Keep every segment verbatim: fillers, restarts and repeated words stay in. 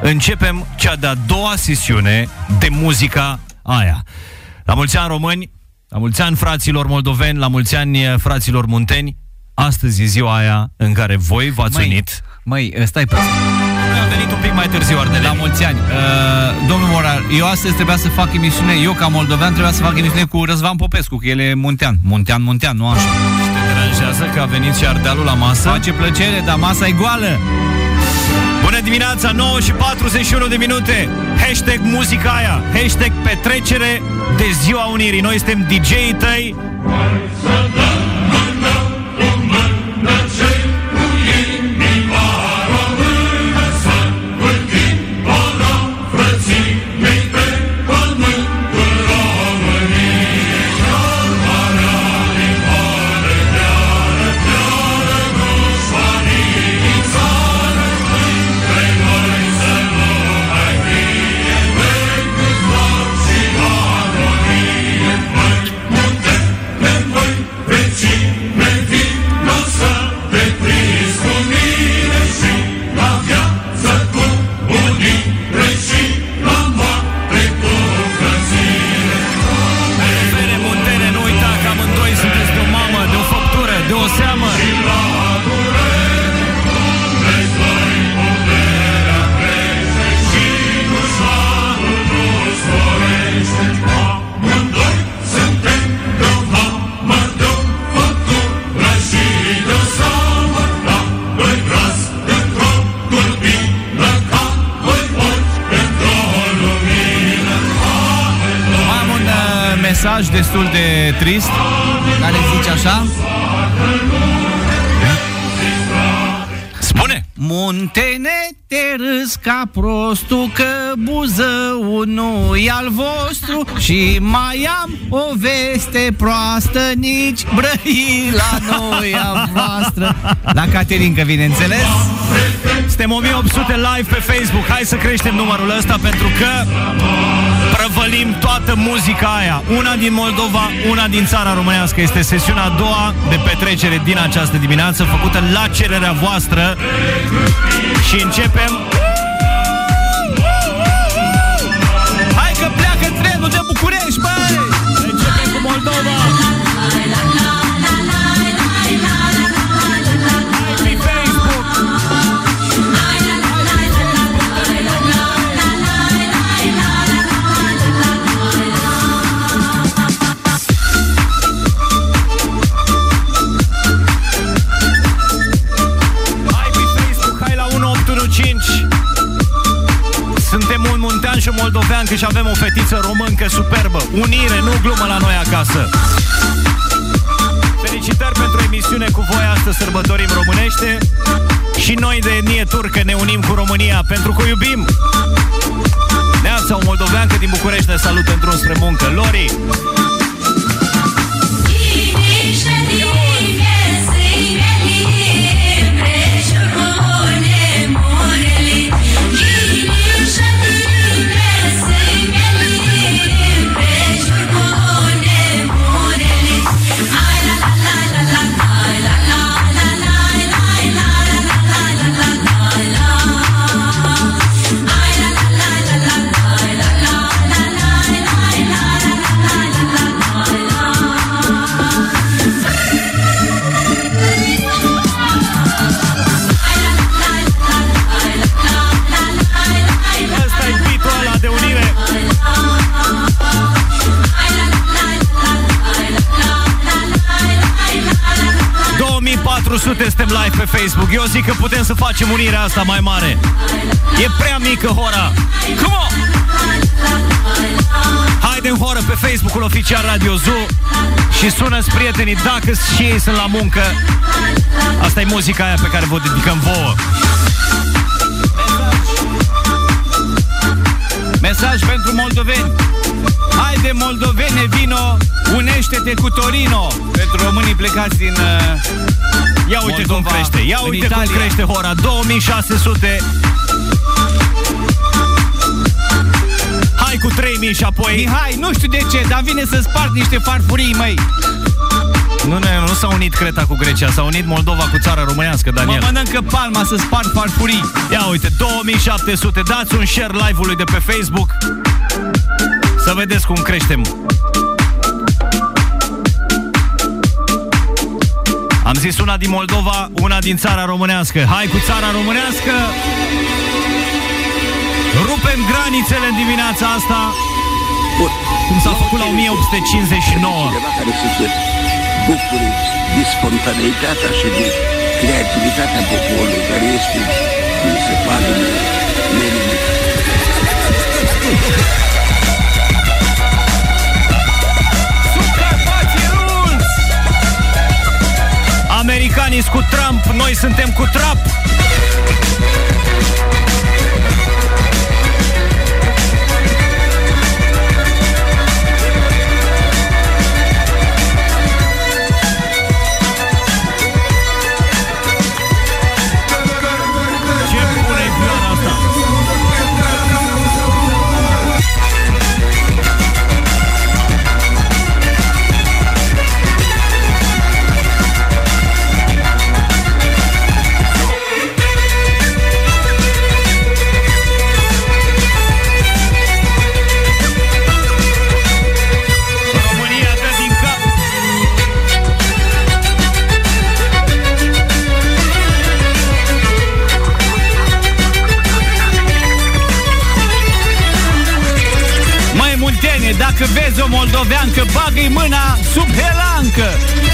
începem cea de-a doua sesiune de muzica aia. La mulți ani români, la mulți ani fraților moldoveni, la mulți ani fraților munteni. Astăzi e ziua aia în care voi v-ați măi, unit. Măi, stai pe... Am venit un pic mai târziu, Ardeleni. La mulți ani. Uh, domnul Morar, eu astăzi trebuia să fac emisiune, eu ca moldovean trebuia să fac emisiune cu Răzvan Popescu, că el e muntean. Muntean, muntean, nu așa. Te deranjează că a venit și Ardealul la masă? Face plăcere, dar masa e goală. Bună dimineața, nouă și patruzeci și unu de minute. Hashtag muzica aia, hashtag petrecere de ziua unirii. Noi suntem D J-ii tăi. Destul de trist, care zice așa: spune! Muntene, te râs ca prostul, că Buzău nu-i al vostru. Și mai am o veste proastă, nici Brăila nu-i a voastră. La Caterinca, bineînțeles. Suntem o mie opt sute live pe Facebook. Hai să creștem numărul ăsta, pentru că prăvălim toată muzica aia. Una din Moldova, una din țara românească. Este sesiunea a doua de petrecere din această dimineață, făcută la cererea voastră. Și începem. Hai că pleacă trenul de București, băi! Începem cu Moldova. Suntem un muntean și un moldovean, că și avem o fetiță româncă superbă. Unire, nu glumă la noi acasă. Felicitări pentru emisiune cu voi. Astăzi sărbătorim românește. Și noi de etnie turcă ne unim cu România, pentru că o iubim. Neața, o moldoveancă din București ne salută în drum spre muncă. Lori! patru sute suntem live pe Facebook. Eu zic că putem să facem unirea asta mai mare. E prea mică hora. Come on! Haide în horă pe Facebook-ul oficial Radio Zoo și sună-ți prietenii dacă și ei sunt la muncă. Asta e muzica aia pe care vă dedicăm vouă. Mesaj pentru moldoveni. Haide moldovene, vino, unește-te cu Torino. Pentru românii plecați din uh, Ia uite Moldova, cum crește. Ia uite Italia. cum crește hora. două mii șase sute. Hai cu trei mii și apoi. Mihai, nu știu de ce, dar vine să spart niște farfurii, măi. Nu, ne, nu s-a unit Creta cu Grecia, s-a unit Moldova cu țara românească, Daniel. Mă mănâncă palma să sparg farfurii. Ia uite, două mii șapte sute. Dați un share live-ului de pe Facebook să vedeți cum creștem. Am zis una din Moldova, una din țara românească. Hai cu țara românească. Rupem granițele în dimineața asta. Bun. Cum s-a făcut la o mie opt sute cincizeci și nouă. Cineva care să se bucure de spontaneitatea și de creativitatea poporului, care este, cum se pare, nelimitat. Americanii cu Trump, noi suntem cu trap. Dacă vezi o moldoveancă, bagă-i mâna sub helancă.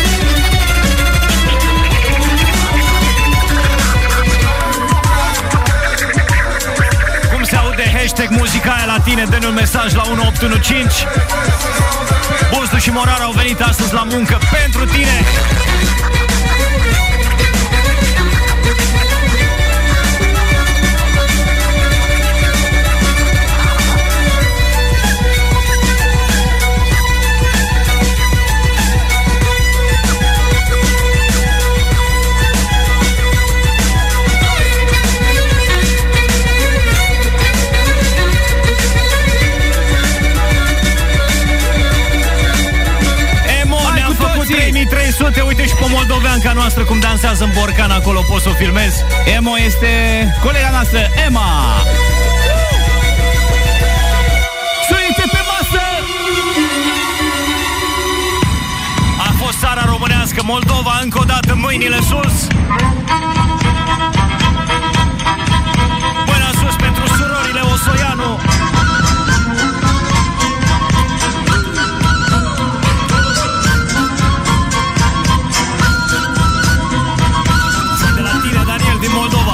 Cum se aude hashtag muzica aia la tine? Dă-ne un mesaj la unu opt unu cinci. Bustu și Morar au venit astăzi la muncă pentru tine. trei sute, uite și pe moldoveanca noastră cum dansează în borcan acolo, poți să o filmezi. Emo este colega noastră, Emma. Sunite pe masă! A fost țara românească, Moldova încă o dată, mâinile sus. Mâna sus pentru surorile Osoianu. Din Moldova.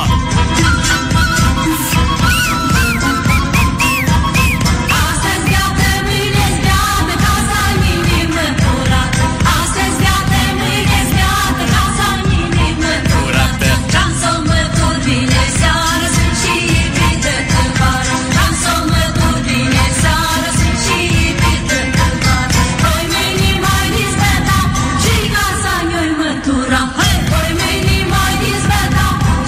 Astăzi beate, mâine-ți beate, casa-n inimă curată. Astăzi beate, mâine-ți beate, casa-n inimă curată. Vreau să mă duc bine seara, sunt și iubită de vară. Vreau să mă duc bine seara, sunt și iubită de vară. Poi mâine mai disbeta și casa-n-i mătura. Hai, poi mâine mai disbeta.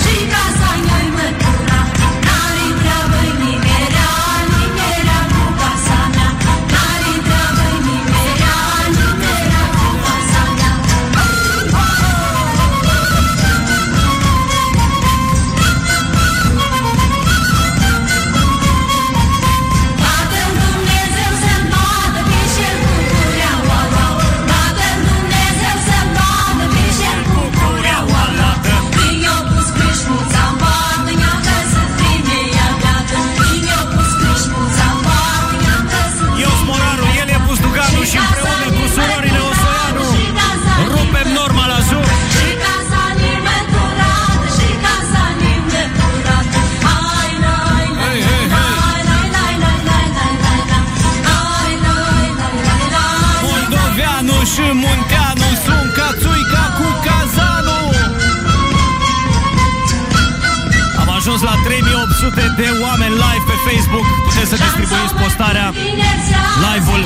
La trei mii opt sute de oameni live pe Facebook. Puteți să distribuiți postarea, live-ul.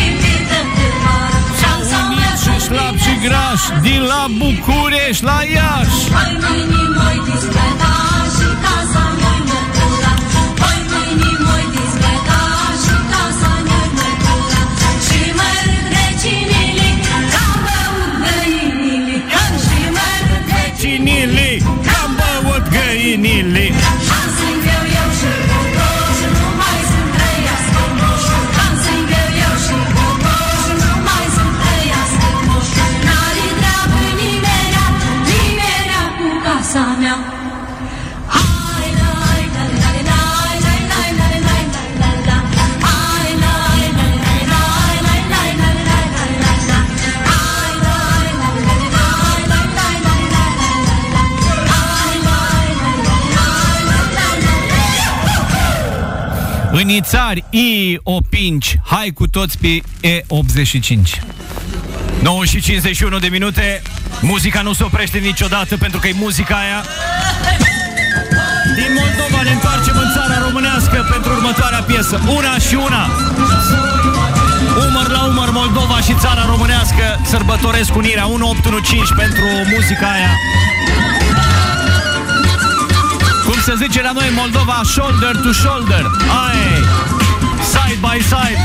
S-au unit și slab și graș, din la București la Iași. Și mă râd recinile, ca băut În țari I o pinci, hai cu toți pe E optzeci și cinci. nouă și cincizeci și unu de minute. Muzica nu se oprește niciodată, pentru că e muzica aia. Din Moldova ne întoarcem în țara românească pentru următoarea piesă. Una și una. Umăr la umăr, Moldova și țara românească sărbătoresc unirea. unu opt unu cinci pentru muzica aia. Cum se zice la noi în Moldova, shoulder to shoulder. Aie, side by side.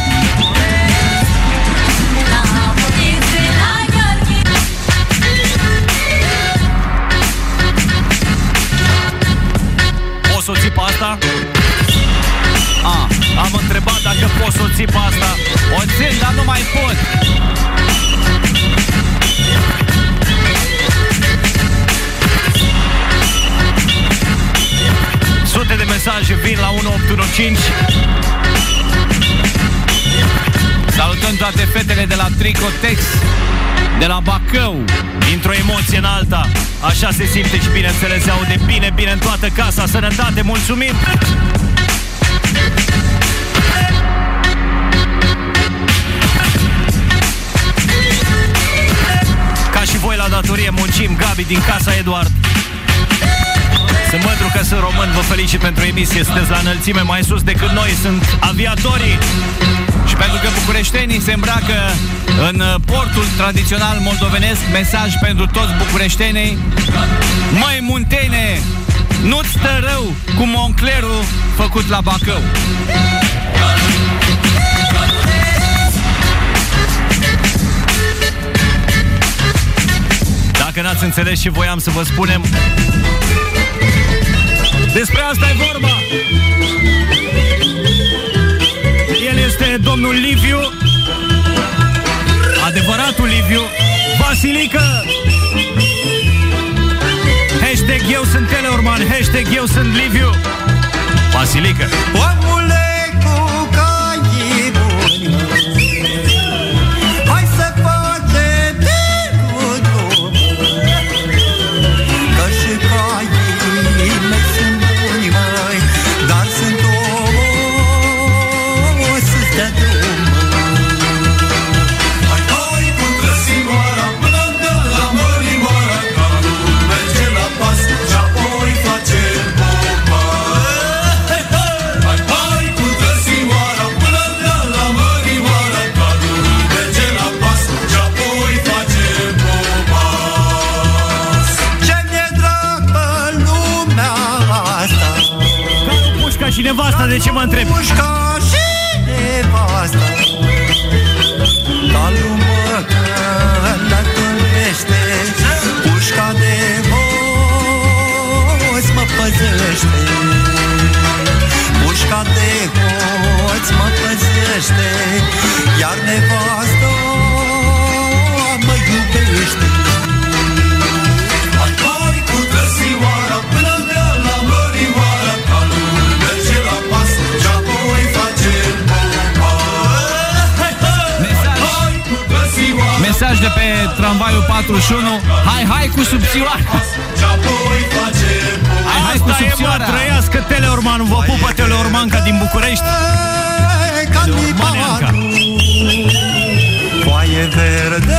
Poți să o ții pe asta? A, am întrebat dacă poți să o ții pe asta. O țin, dar nu mai pot. Sute de mesaje vin la unu opt unu cinci. Salutăm toate fetele de la Tricotex, de la Bacău, dintr-o emoție în alta. Așa se simte și bineînțeles se aude bine, bine în toată casa. Sănătate, mulțumim! Ca și voi la datorie muncim. Gabi din Casa Eduard. Sunt mândru că sunt român, vă felicit pentru emisie. Sunteți la înălțime mai sus decât noi. Sunt aviatorii. Și pentru că bucureștenii se îmbracă în portul tradițional moldovenesc, mesaj pentru toți bucureștenii. Măi, Muntene, nu-ți stă rău cu Monclerul făcut la Bacău. Dacă n-ați înțeles și voiam să vă spunem, despre asta e vorba. El este domnul Liviu, adevăratul Liviu Vasilică. Hashtag eu sunt Teleorman, hashtag eu sunt Liviu Vasilică. Omule cu caii buni, hai să facem dirul, că și caii mei sunt buni, măi, dar sunt omosuți de drum. Hai, hai cu trăsimoara până de la mărimoara, ca nu merge la pas și apoi face popa. Hai, hai cu trăsimoara până de la mărimoara, ca nu merge la pas și apoi face popa. Ce mi-e drag pe lumea asta, Caru Pușca și nevasta, de ce mă întreb? Pușca și nevasta, calul mă călătorește, pușca de hoț mă păzește, pușca de hoț mă păzește, iar nevasta mă iubește. Hai, hai cu trăsimoara până de la mărimoara, ca nu merge la pas și apoi face popa. Hai, hai cu trăsimoara Mesaj de pe tramvaiul patruzeci și unu. Hai, hai cu subțioara. și apoi face popa. Hai, hai cu Asta e, mă, subțioara. trăiască Teleormanul. Vă pupă Teleormanca din București. Canibarul, foaie verde,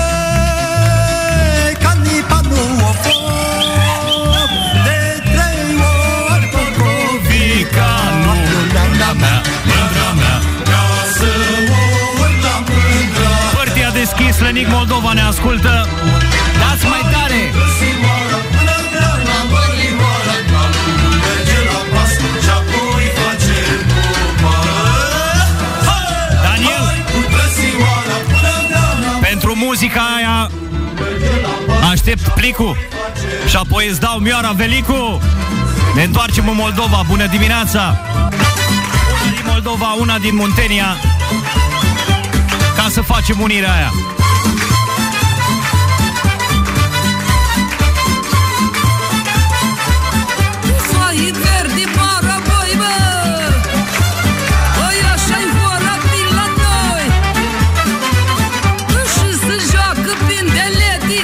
canibarul o foc, de trei ori Popovica-nu. Mândra mea, mândra mea, ca să mă uit la mândra. Părtia deschis, Lănic Moldova ne ascultă. Dați mai tare. Trăsimoara până de la mărimoara, ca nu merge la pas și apoi face popa. Daniel, Cu trăsimoara până de la pentru muzica aia aștept plicul și apoi îți dau mioara, Velicu. Ne întoarcem în Moldova. Bună dimineața. Una din Moldova, una din Muntenia, ca să facem unirea aia. Soai verde para boi, bă! Oi, așa-i vorabil la noi! Și se joacă prin deleti,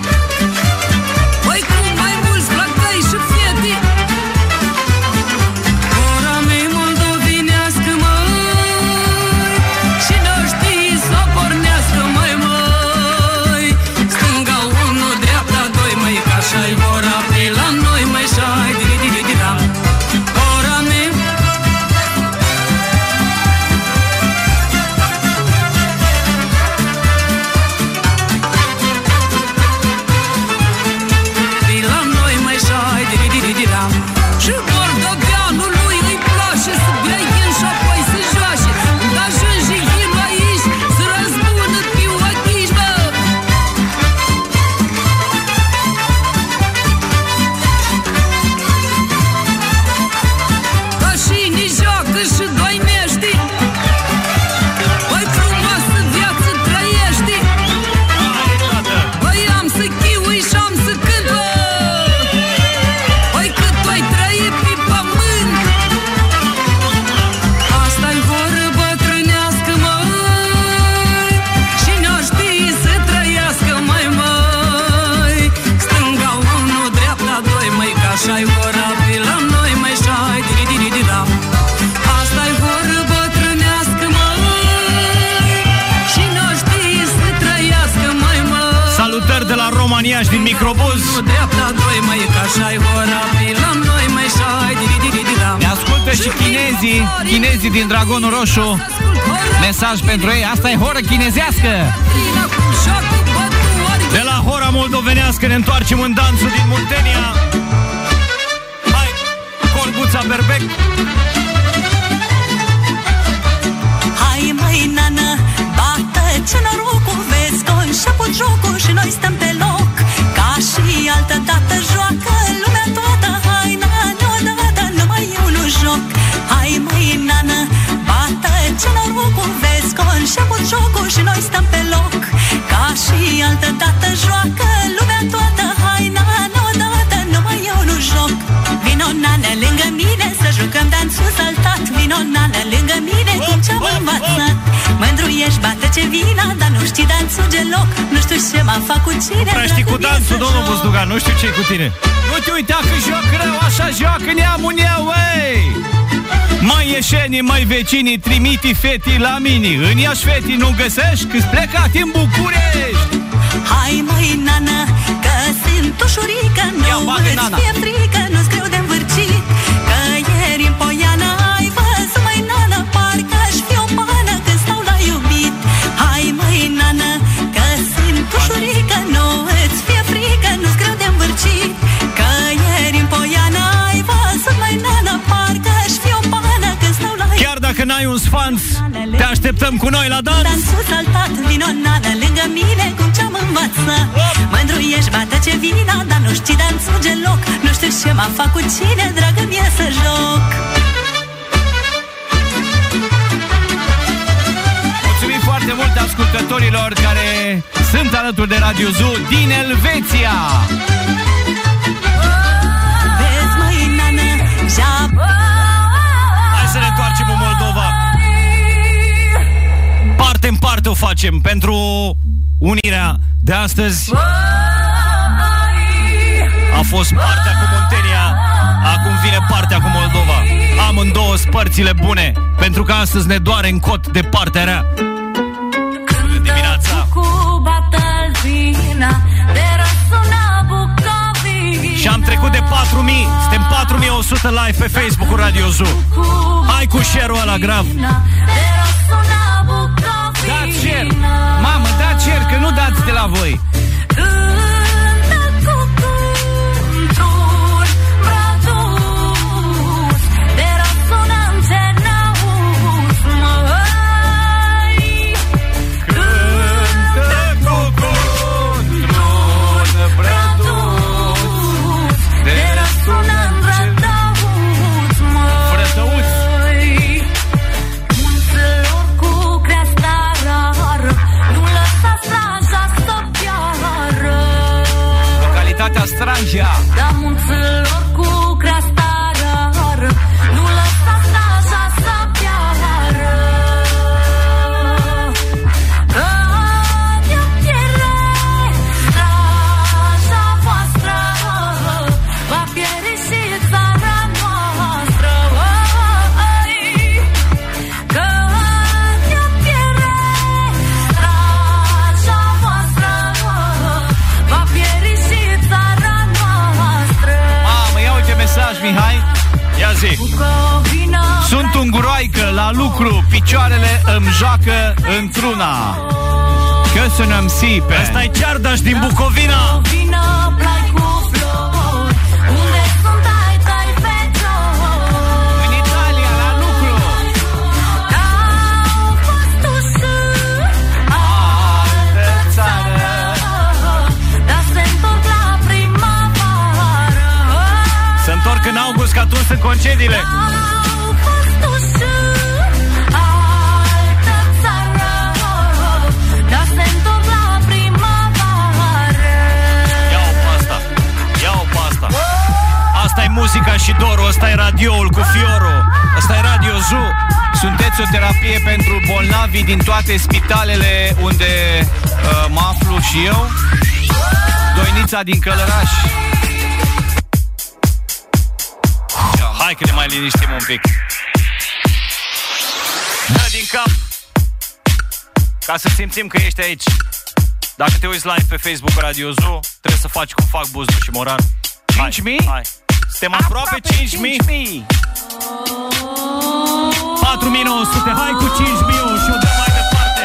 oi, cu mai mulți flacăi și feti. Ora mea moldovenească, mă, maniași din microbuz. Dreapta doi mai ca așa-i hora, la noi mai șai, di-di-di-di-di-da. Ne ascultă și chinezii, chinezii din Dragonul Roșu. Mesaj pentru ei, asta e horă chinezească. De la hora moldovenească ne întoarcem în dansul din Muntenia. Hai, Corbuța Berbec. Hai măi, nană, bată ce norocul, vezi că început jocul și noi stăm pe loc. Ca și altă dată joacă lumea toată. Hai, nană, odată, numai eu nu joc. Hai măi, nană, bată ce norocul, vezi că început jocul și noi stăm pe loc. Ca și altă dată joacă lumea toată. Hai, nană, odată, numai eu nu joc. Vino, nană, lângă mine să jucăm dansul saltat. Vino, nană, lângă mine cum ce-am învățat. Mândru ești, bate ce vina, dar nu știi dansul deloc. Nu știi ce m-a făcut cine. Prea știi cu dansul, domnul Buzdugan, nu știu ce-i cu tine. Nu te uita că joc rău, așa joacă neamul eu, ei! Mai ieșenii, mai vecinii, trimiti fetii la mini. În Iași fetii nu găsești, că-s plecat în București. Hai măi, nană, că sunt ușurică. Nu îți fie frică, nu-ți greu de învârcit. Că ieri în Poiana ai văzut, măi, nană, parcă-aș fi o pană când stau la iubit. Hai măi, nană, că sunt ușurică. Nu îți fie frică, nu-ți greu de învârcit. Că ieri în Poiana ai văzut, măi, nană, parcă-aș fi o pană când stau la iubit. Chiar dacă n-ai un sfanț, te așteptăm cu noi la dans. Dansul saltat, vino, nană, lângă mine cum ce-am învățat. Mândru ești, bate ce vina, dar nu știi dansul deloc. Nu știu ce m-a făcut cine, dragă mie, să joc. Mulțumim foarte mult ascultătorilor care sunt alături de Radio Zoo din Elveția. Vezi, măi, nană, ja- Hai să ne întoarcem în Moldova. Parte în parte o facem pentru unirea de astăzi. A fost partea cu Muntenia, acum vine partea cu Moldova. Amândouă spărțile bune, pentru că astăzi ne doare în cot de partea rea. Bună dimineața! Și am trecut de patru mii, suntem patru mii o sută live pe Facebook-ul Radio Zoo. Hai cu share-ul ăla grav. Dați share! Mamă, dați share, că nu dați de la voi. Stranja. Da munților cu creasta rar, nu lăsați așa să piară. Că ne pierde straja voastră, va pierde și țara noastră. Că ne pierde straja voastră, va pierde și țara. Mamă, ia uite mesaj, Mihai. Ia zi. Sunt unguroaică la lucru, picioarele îmi joacă într-una. Că sunăm sipe. Ăsta-i Ceardaș din Bucovina. În Italia, la lucru. Altă țară. Se întorc în august, că atunci sunt concediile. Ia-o pe asta, ia-o pe asta. Asta-i muzica și dorul, ăsta e radioul cu Fiorul. Ăsta e Radio Zoo. Sunteți o terapie pentru bolnavi din toate spitalele unde uh, mă aflu și eu. Doinița din Călăraș. Hai că ne mai liniștim un pic. Dă din cap, ca să simțim că ești aici. Dacă te uiți live pe Facebook Radio Zoo, trebuie să faci cum fac Buzdu și Moran. cinci mii? Hai. Suntem aproape cinci mii. patru mii nouă sute. Hai cu cinci mii și o dăm mai departe.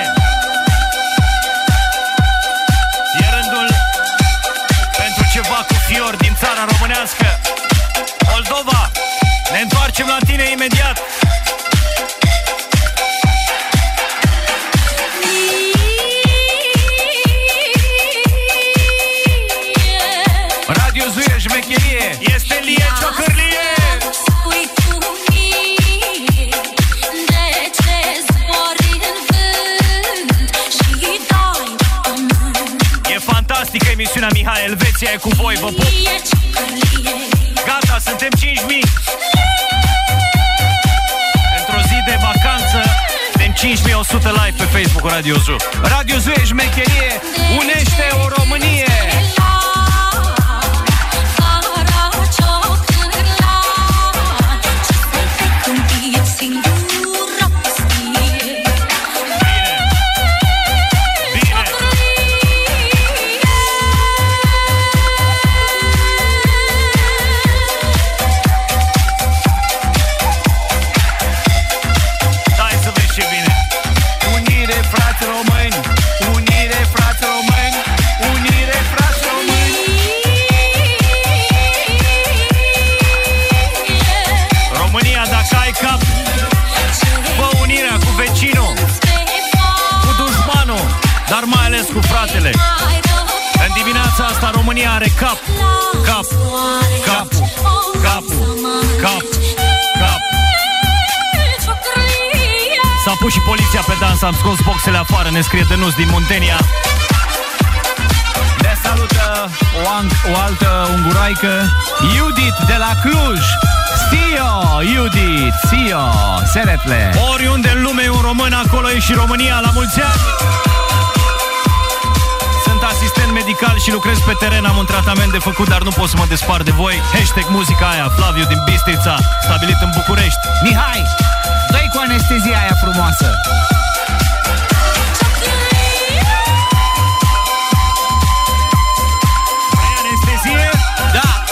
E rândul pentru ceva cu fior din țara românească. Moldova, ne întoarcem la tine imediat. Radio Zoo e șmecherie, este lie ciocârlie. Spui tu mie de ce zbori în vânt și dai pământ. E fantastică emisiunea, Mihai, Elveția e cu voi, vă pup. Lie ciocârlie. Gata, suntem cinci mii. Într-o zi de vacanță suntem cinci mii o sută live pe Facebook Radio Zoo. Radio Zoo e șmecherie, unește o Românie. Dar mai ales cu fratele. În dimineața asta România are cap. Cap. Cap. Cap. Cap. Cap. S-a pus și poliția pe dans. Am scos boxele afară. Ne scrie Dănuț din Muntenia. Ne salută o, an- o altă unguroaică, Judith de la Cluj. Stio, Judith, Stio, Seretle. Oriunde în lume e un român, acolo e și România. La mulți ani. Asistent medical și lucrez pe teren, am un tratament de făcut, dar nu pot să mă despart de voi. Hashtag muzica aia, Flaviu din Bistrița, stabilit în București. Mihai, dă-i cu anestezia aia frumoasă. Vrei anestezie? Da.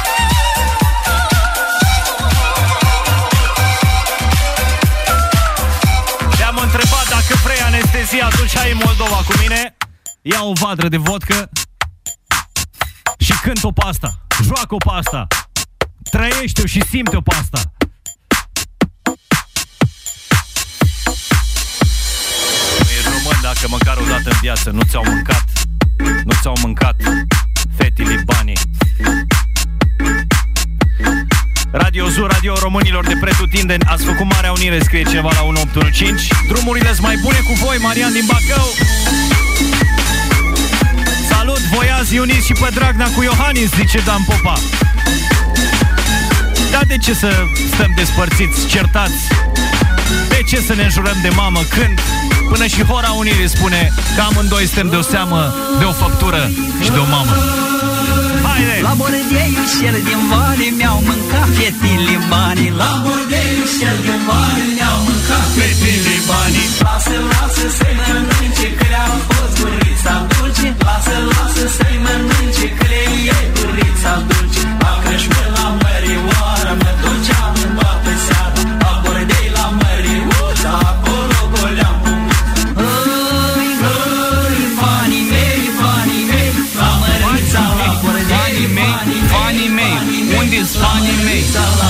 Te-am întrebat dacă vrei anestezie, atunci ai în Moldova cu mine. Ia o vadră de vodcă și cânt-o pe asta. Joacă-o pe asta. Trăiește-o și simte-o pe asta. Nu ești român dacă măcar o dată în viață nu ți-au mâncat. Nu ți-au mâncat fetii banii. Radio Zoo, radio românilor de pretutindeni. Ați făcut Marea Unire, scrie ceva la unu opt unu cinci. Drumurile-s mai bune cu voi, Marian din Bacău. Salut, Voiazi, Ionis și pe Dragnea cu Iohannis, zice Dan Popa. Dar de ce să stăm despărțiți, certați? De ce să ne înjurăm de mamă când până și Hora Unirii spune că amândoi suntem de o seamă, de o făptură și de o mamă? Haide! La bordeiul cel din vale mi-au mâncat fetile banii. La bordeiul cel din vale mi-au mâncat fetile banii. Lasă, lasă să-i mănânce că le-a fost gurița dulce. Lasă, lasă să-i mănânce că le-i gurița dulce. La Crășmâr, la Mărioară, mă duceam în toată seara. La bordei, la Măriuța, acolo goleam pumuța. Hăi, hăi, fanii mei, fanii mei, la Mărița, la bordei. Fanii mei, fanii mei, unde-s fanii mei?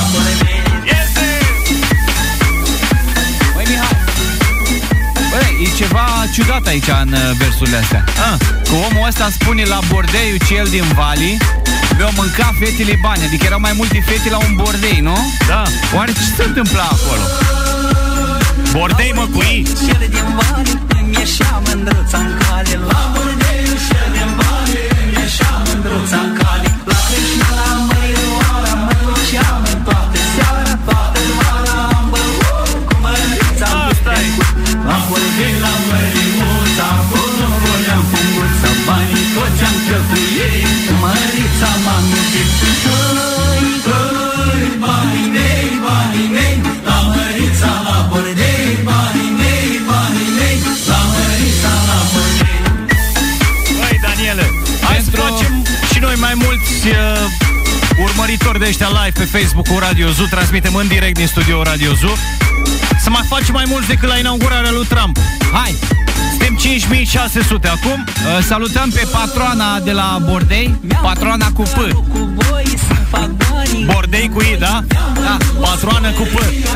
Băi, Mihai, băi, e ceva ciudat aici în versurile astea. ah, Că omul ăsta spune la bordeiul cel din Vali mi-au mâncat fetile bani. Adică erau mai multe fete la un bordei, nu? Da. Oare ce se întâmpla acolo? Bordei, mă, cu ei. Cel din Vali îmi ieșea mândruța în cale. La bordeiul cel din Vali îmi ieșea mândruța în cale. La Crășmâr, la Mărioară, mă duceam în toată seara. Toată vara am băut cu Mărița. Asta-i. La bordei, la Măriuța, acolo goleam punguța. Banii toți am căpuit, Mărița m-am iubit. Hăi, hăi, banii mei, banii mei, la Mărița, la bordei. Banii mei, banii mei, la Mărița, la bordei. de ăștia live pe Facebook-ul Radio Zoo. Transmitem în direct din studioul Radio Zoo. Să mai facem mai mulți decât la inaugurarea lui Trump. Hai! Suntem cinci mii șase sute acum. Uh, salutăm pe patroana de la Bordei, patroana cu P. Bordei cu I, da? Da. Patroană cu P.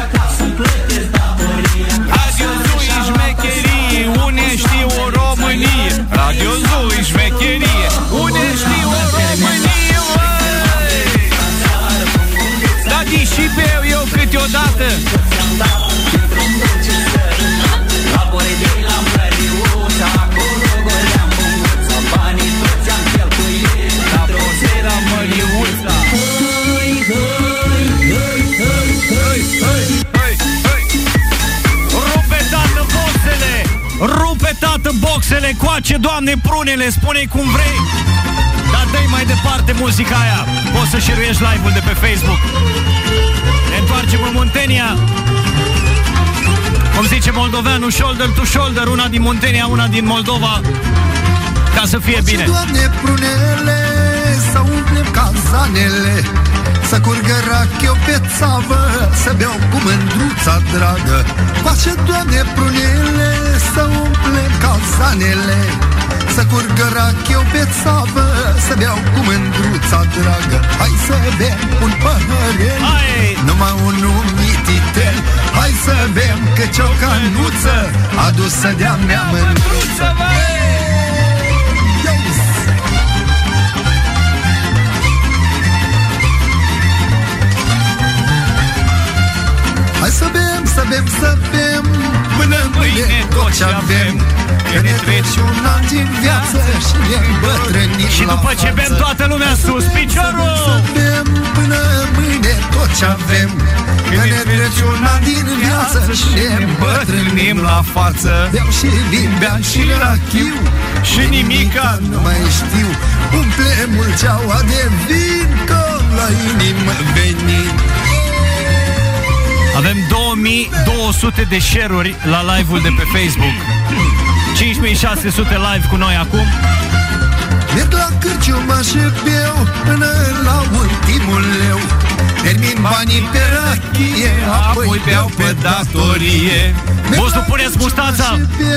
Radio Zoo e șmecherie, une știu o Românie. Radio Zoo e șmecherie, une știu o Românie, măi! Da, și beau eu câteodată. Rupe, tată, boxele, coace, Doamne, prunele, spune-i cum vrei. Dar dă-i mai departe muzica aia. Poți să share-uiești live-ul de pe Facebook. Ne întoarcem în Muntenia. Cum zice moldoveanul, shoulder to shoulder, una din Muntenia, una din Moldova, ca să fie bine. Doamne, prunele, să umplem cazanele, să curgă rachiu pe țavă, să beau cu mândruța dragă. Face, Doamne, prunele, să umplem cazanele, să curgă rachiu pe țavă, să beau cu mândruța dragă. Hai să bem un păhărel, numai unul mititel. Hai să bem căci o canuță adusă de-a mea mândruță. Hai să bem, să bem, să bem până mâine tot ce avem. Că ne trece un an din viață și ne îmbătrânim. Și după ce bem toată lumea sus piciorul. Să bem până mâine tot ce avem. Că ne trece un an din viață și ne îmbătrânim la față. Beau și vin, beam și rachiu și nimica nu mai știu. Umple mulceaua de vin că la inimă venim. Avem două mii două sute de share-uri la live-ul de pe Facebook. cinci mii șase sute live cu noi acum. Merg la cârciumă și beau până la ultimul leu. Termin banii pe rachie, apoi beau pe datorie. Boss, nu puneți mustața!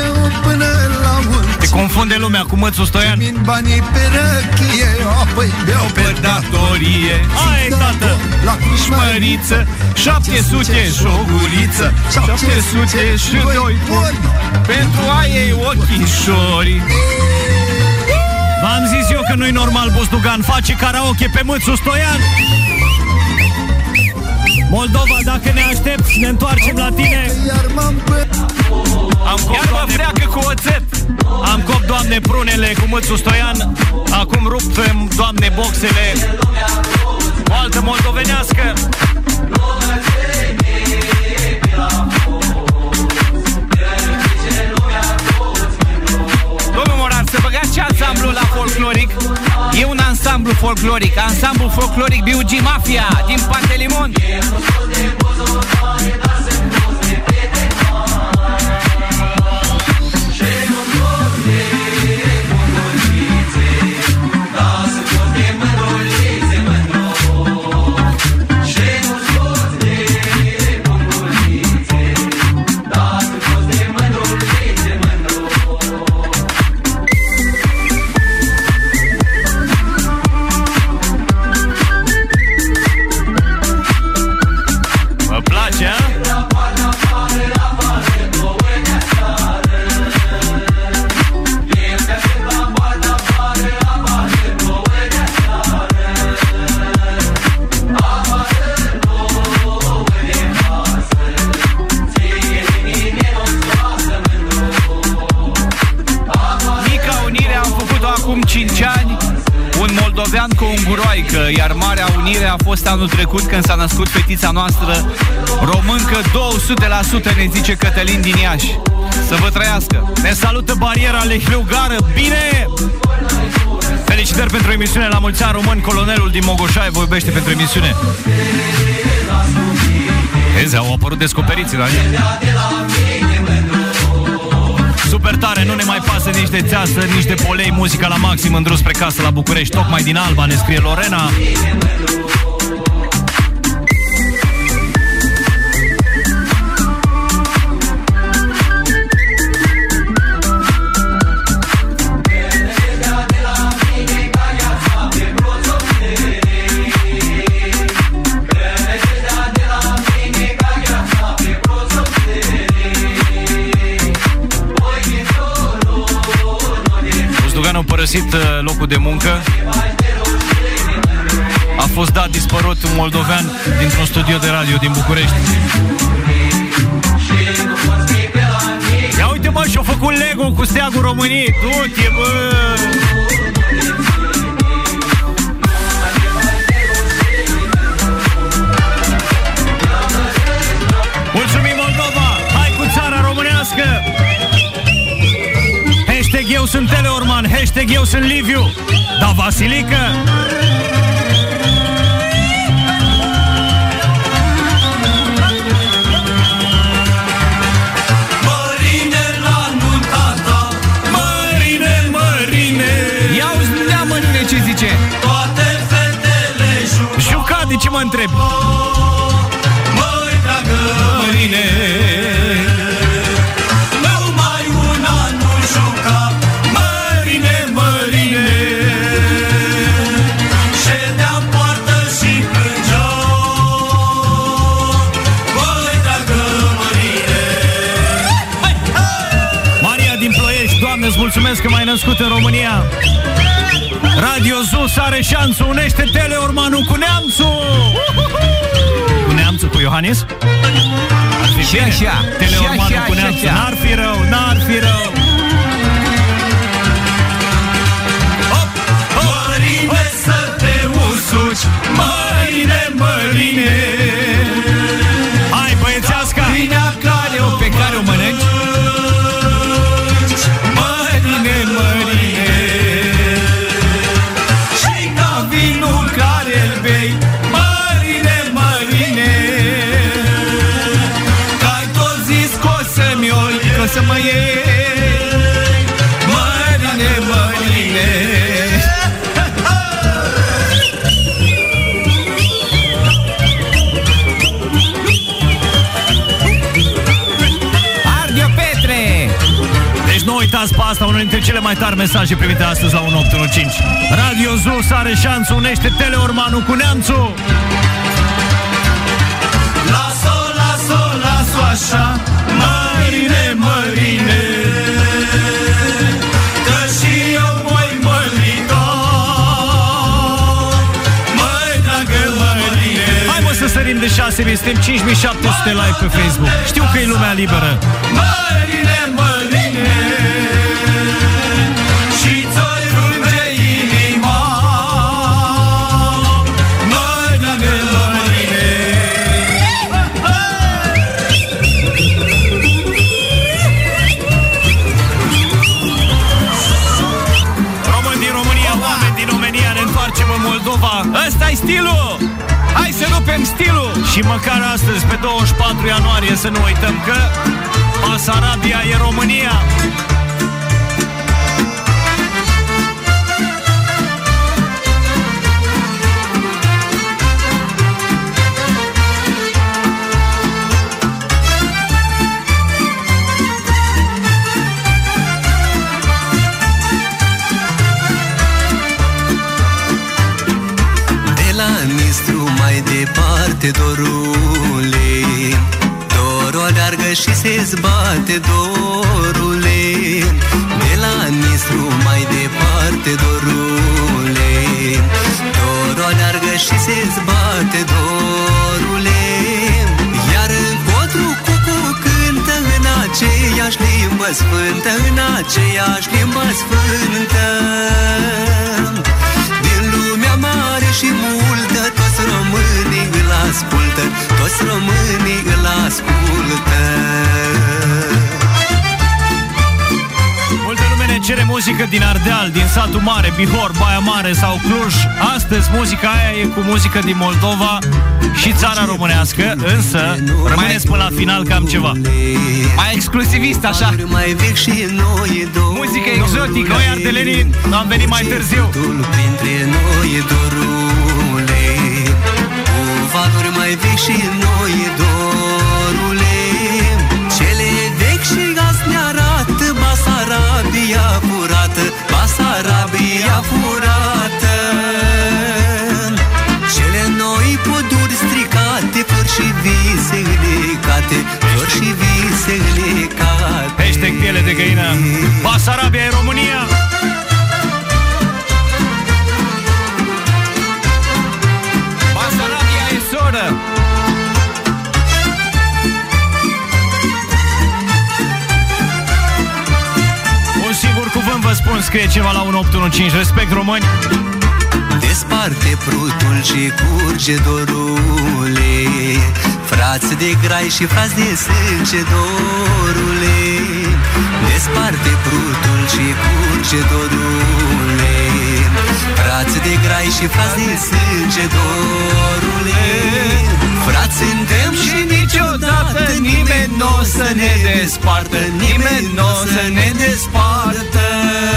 Te confunde lumea cu Mățu Stoian. Termin banii pe rachie, apoi beau pe datorie. Hai, tată! La Măriță, șapte sute și o guriță, șapte sute și doi ori, pentru a ei ochișori. V-am zis eu că nu-i normal, Bosdugan face karaoke pe Mățu Stoian. Moldova, dacă ne aștepți, ne întoarcem la tine. Am cop, Doamne, freacă cu oțet. Am cop, Doamne, prunele cu Mățu Stoian. Acum rupem, Doamne, boxele. O altă moldovenească. Domnul Morar, să băgați ce ansamblu la folcloric? E un ansamblu folcloric, ansamblu folcloric B U G Mafia din Pantelimon. Cu unguroaică, iar Marea Unire a fost anul trecut când s-a născut fetița noastră româncă. Două sute la sută ne zice Cătălin din Iași. Să vă trăiască. Ne salută Bariera Lehliu Gară. Bine! Felicitări pentru emisiune, la mulți ani români. Colonelul din Mogoșai vă iubește pentru emisiune. Vezi, au apărut descoperiții, da? Super tare, nu ne mai pasă nici de țeasă, nici de polei. Muzica la maxim în drum spre casă la București. Tocmai din Alba ne scrie Lorena. părăsit uh, locul de muncă. A fost dat dispărut un moldovean dintr-un studio de radio din București. Ia uite mă, și-a făcut Lego cu steagul României. Du-te, bă! Mulțumim, Moldova! Hai cu țara românească! Hashtag eu sunt Teleorman, hashtag eu sunt Liviu. Da, Vasilică! Mărine la nunta ta, mărine, mărine. Ia uzi, da, mărine, ce zice? Toate fetele jucau. Jucat, de ce mă întrebi? Măi, dragă mărine, numai una nu juca. Mărine, mărine, ședea-n poartă și plângea. Măi, dragă mărine. Maria din Ploiești, Doamne, îți mulțumesc că m-ai născut în România. Radio Zus are șansul, unește Teleormanul cu Neamțul. Cu Neamțul, cu Iohannis? Ar fi Și bine. așa, Teleormanul și așa, cu și Neamțul, așa. n-ar fi rău, n-ar fi rău. Hop, hop. Mărine să te usuci, mărine, mărine. Hai, băiețeasca! Pâinea care o, pe care o mănânci? Mărine, mărine. Și ca vinul care-l bei, mărine, mărine. Că-ai tot zis că o să-mi iei, Că o să mă iei. mărine, mărine. Arde-o, Petre! Deci nu uitați pe asta, unul dintre cele mai tari mesaje primite astăzi la unu opt unu cinci. Radio Zus are șansul, unește Teleormanul cu Neamțul. Las-o, las-o, las-o așa, mărine, mărine. Că și eu voi mărita. Măi, dragă mărine. Hai mă să sărim de șase mii, suntem cinci mii șapte sute like pe Facebook. Știu că e lumea liberă. Mărine, mărine. Și ți-o frunge inima. Măi, dragă mărine. Români din România, oameni din România, ne întoarcem în Moldova. Ăsta-i stilul! Hai să rupem stilul! Și măcar astăzi, pe douăzeci și patru ianuarie, să nu uităm că Basarabia e România. De la Nistru mai departe, dorule, dorul aleargă și se zbate, dorule. De la Nistru mai departe, dorule, dorul aleargă și se zbate, dorule. Iar în cotru cucu cântă în aceeași limbă sfântă, în aceeași limbă sfântă. Din lumea mare și multă, toți românii îl ascultă, toți românii îl ascultă. Multă lume ne cere muzică din Ardeal, din satul mare, Bihor, Baia Mare sau Cluj. Astăzi muzica aia e cu muzică din Moldova și țara românească, însă rămâneți până la final că am ceva. Mai exclusivist, așa. Mai vechi și noi, Muzică exotică. Noi ardelenii am venit mai târziu. Printre noi, dorule, cu valuri mai vechi și noi, dorule. Cele vechi și azi ne arată Basarabia furată, Basarabia furată. Cele noi poduri stricate, flori și vise îlecate, flori și vise îlecate. Hashtag piele de găină. Basarabia e România. vă spun, scrie cineva la unu opt unu cinci. Respect, români. Desparte prutul și curge dorule, frați de grai și frați de sânge, dorule. Desparte prutul și curge dorule, frați de grai și frați de sânge, dorule. Frați suntem și niciodată nimeni n-o să ne despartă, nimeni n-o să ne despartă.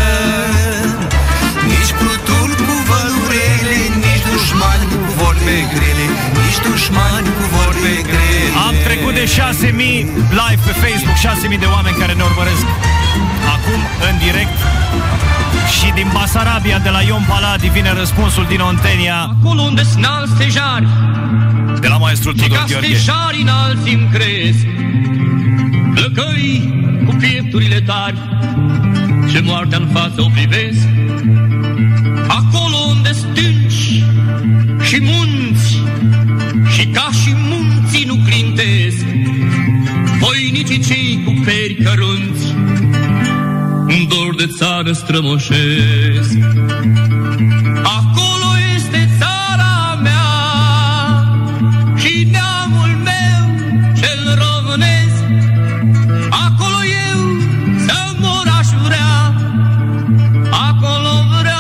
Nici plutul cu vălurele, nici dușmani cu vorbe grele, nici dușmani cu vorbe grele. Am trecut de șase mii live pe Facebook, șase mii de oameni care ne urmăresc acum în direct. Și din Basarabia, de la Ion Paladi, vine răspunsul din Oltenia. Acolo unde sunt stejari, de la maestrul Tudor Gheorghe. Și ca stejarii înalți-mi cresc, plăcăi cu piepturile tari, ce moartea-n față o privesc. Acolo unde stânci și munți, și ca și munții nu clintesc, voinicii cei cu peri cărunți, un dor de țară strămoșesc. Acolo este țara mea și neamul meu cel românesc. Acolo eu să mor aș vrea, acolo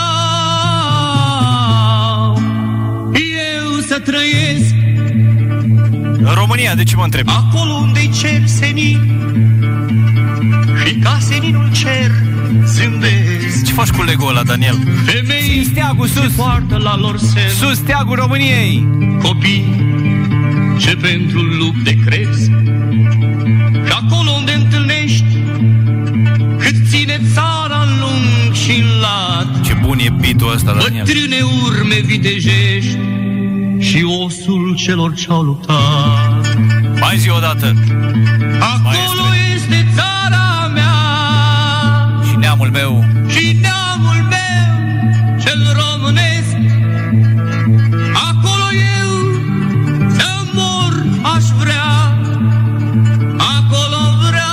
vreau eu să trăiesc. În România, de ce mă întrebi? Acolo unde-i cer senin și ca seninul cer zâmbesc. Ce faci cu Lego-ăla, la Daniel? Femei steagul sus, poartă la lor semn, sus steagul României. Copii ce pentru lupte cresc. Și acolo unde întâlnești cât ține țara în lung și în lat, ce bun e beat-ul ăsta, Daniel. Bătrâne urme vitejești și osul celor ce-au luptat. Mai zi odată. Acolo Maestre. este țara mea și neamul meu, și neamul meu cel românesc. Acolo eu să mor aș vrea, acolo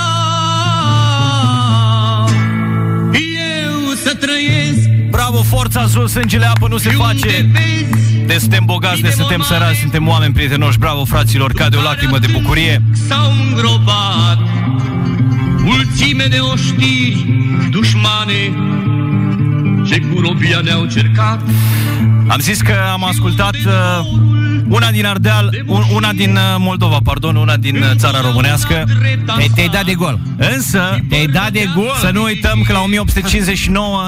vreau eu să trăiesc. Bravo, forța sus, sângele apă nu se face. De suntem bogați, de suntem săraci, suntem oameni prietenoși. Bravo, fraților, cade o lacrimă de bucurie. S-au îngropat mulțime de oștiri dușmane ce cu robia ne-au cercat. Am zis că am ascultat uh, una din Ardeal, un, una din uh, Moldova, pardon, una din uh, țara românească. Te, te-ai dat de gol. Însă, te-ai dat de gol. Să nu uităm că la o mie opt sute cincizeci și nouă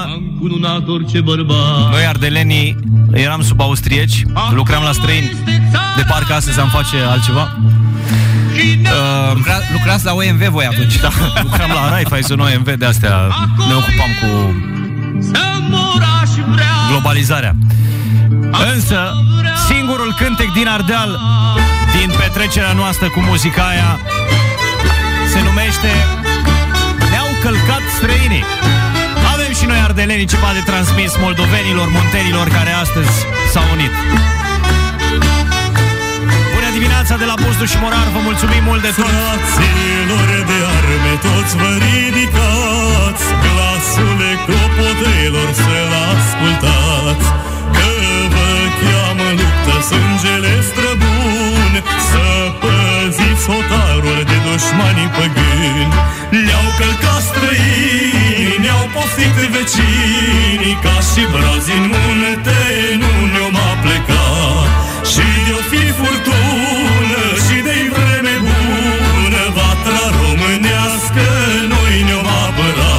noi ardelenii eram sub austrieci, lucram la străini. De parcă astăzi am face altceva. Uh, Lucra, lucrați la O M V voi atunci. Da, lucram la Raiffeisen O M V, de astea ne ocupam cu globalizarea. Însă, singurul cântec din Ardeal, din petrecerea noastră cu muzica aia, se numește Ne-au călcat străinii. Avem și noi ardelenii ceva de transmis moldovenilor, muntenilor care astăzi s-au unit. Bună dimineața de la Buzdu și Morar, vă mulțumim mult de tot. Fraților de arme, toți vă ridicați, glasul clopotelor să-l ascultați, că vă cheamă luptă sângele străbun, să păziți hotarul de dușmanii păgâni. Ne-au călcat străini, ne-au poftit vecinii, ca și brazi în munte nu ne-om apleca. Și de-o fi furtună și de-i vreme bună, vatra românească noi ne-om apăra.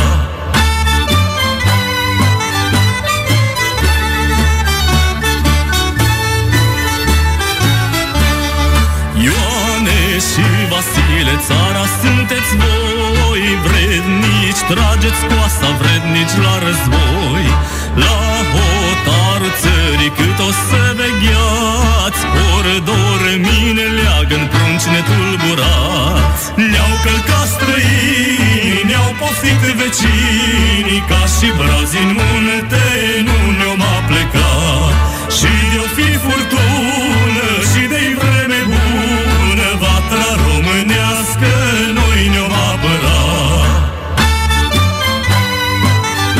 Ioane și Vasile, țara sunteți voi, vrednici, trageți coasa, vrednici la război. La hotarul țării cât o să vegheați, ori dor mine leagă-n prunci netulburați. Ne-au călcat străini, ne-au poftit vecinii, ca și brazi în munte nu ne-om apleca. Și de-o fi furtună și de-i vreme bună, vatra românească noi ne-om apăra.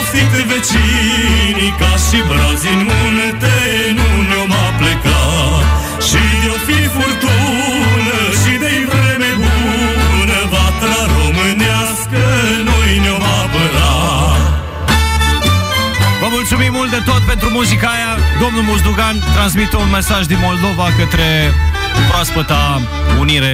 poftit vecinii, ca și brazi în munte nu ne-om aplecat. Și de-o fi furtună și de-i vreme bună, vatra românească noi ne-om apărat. Vă mulțumim mult de tot pentru muzica aia. Domnul Muzdugan transmite un mesaj din Moldova către proaspăta unire.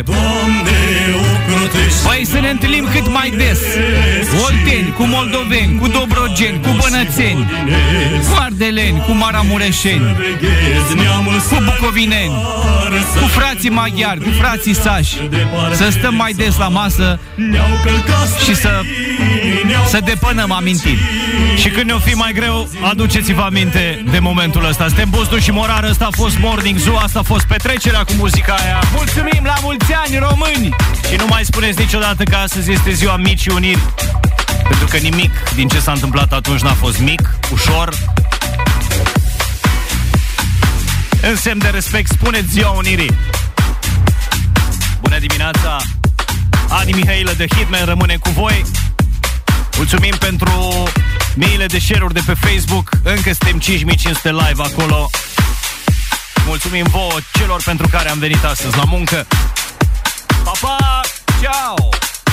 Păi să ne întâlnim cât mai des, olteni cu moldoveni, cu dobrogeni, cu bănățeni, cu ardeleni, cu maramureșeni, cu bucovineni, cu frații maghiari, cu frații sași. Să stăm mai des la masă și să să depănăm amintiri. Și când ne-o fi mai greu, aduceți-vă aminte de momentul ăsta. Suntem Bustu și Morar, ăsta a fost Morning Zoo, asta a fost petrecerea cu muzica aia. Mulțumim, la mulți ani, români! Și nu mai spuneți niciodată că astăzi este ziua Micii Uniri, pentru că nimic din ce s-a întâmplat atunci n-a fost mic, ușor. În semn de respect, spuneți ziua Unirii. Bună dimineața! Adi Mihailă de Hitman rămâne cu voi. Mulțumim pentru miile de share-uri de pe Facebook. Încă suntem cinci mii cinci sute live acolo. Mulțumim vouă celor pentru care am venit astăzi la muncă. Pa, pa! Ciao!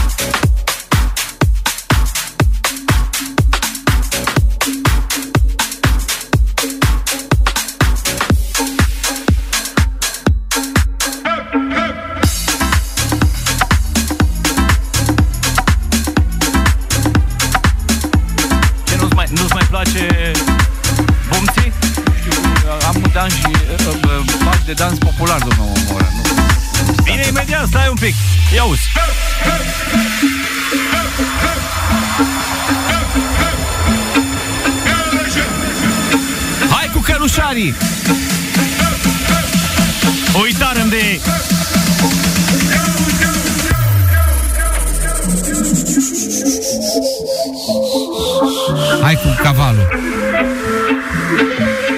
Ce nu-ți mai, nu-ți mai place bumții? Am un dans și fac de dans popular, domnul Morar. Bine, imediat, stai un pic. Ia uzi. Hai cu călușarii! Uitarăm de ei. Hai cu cavalul!